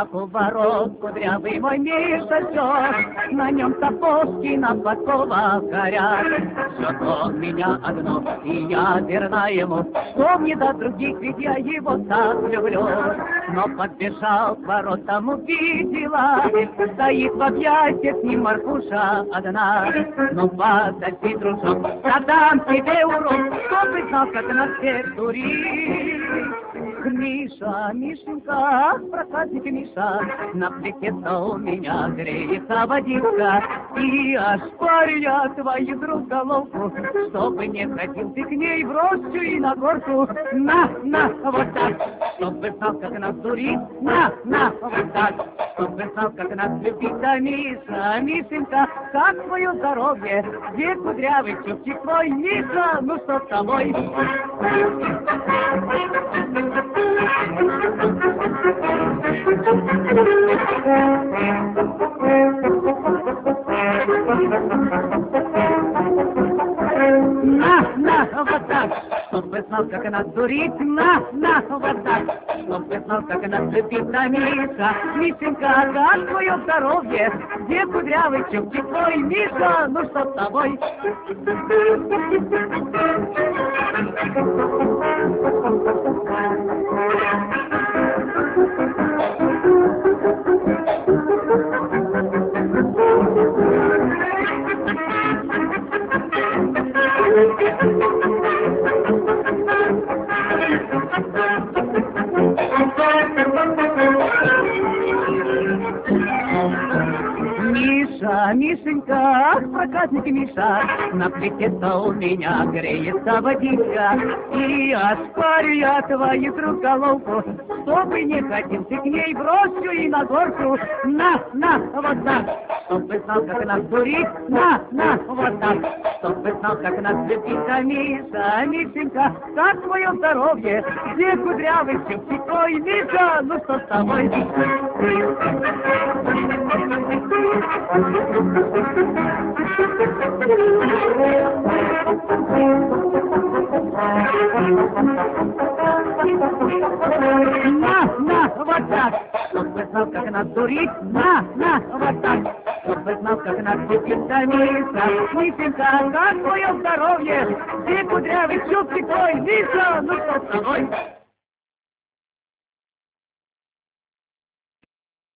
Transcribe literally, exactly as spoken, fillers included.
кувырок, кудрявый мой Миша тёр, на нем сапожки на подковах горят. Все он меня одно, и я верна ему, помни до других, ведь я его так люблю. Но подбежал к воротам, увидела, стоит в объятиях с ним Марфуша одна. Ну подожди, дружок, я дам тебе урок, чтобы знал, как на всех дурить. Миша, Мишенька, проказник Миша, на плите-то у меня греется водичка. И ошпарю я твою друг головку, чтобы не ходил ты к ней в рощу и на горку. На, на, вот так, чтобы знал, как нас дурить. На, на, вот так, чтобы знал, как нас любить. А Миша, Мишенька, как твое здоровье? Где кудрявый чубчик твой? Миша, ну что с тобой? На, на, вот так, чтобы знал, как нас дурить. На, на, вот так, чтобы знал, как нас любить. А Миша, Мишенька, как твое здоровье? Где кудрявый чубчик твой? Миша, ну что с тобой? Миша, Мишенька, проказник Миша, на плите-то у меня греется водичка. И оспорю я твою друг головку, чтобы не ходил ты к ней в рощу и на горку. На, на, вот так, чтобы знал, как нас дурить. На, на, вот так, чтобы знал, как нас любить. А Миша, Мишенька, как твое здоровье? Где кудрявый чубчик твой? Миша, ну что с тобой? На, на, вот так, чтобы знал, как нас дурить. На, на, вот так, чтобы знал, как нас любить. А Миша, Мишенька, как твое здоровье? Где кудрявый чубчик твой? Миша, ну что с тобой?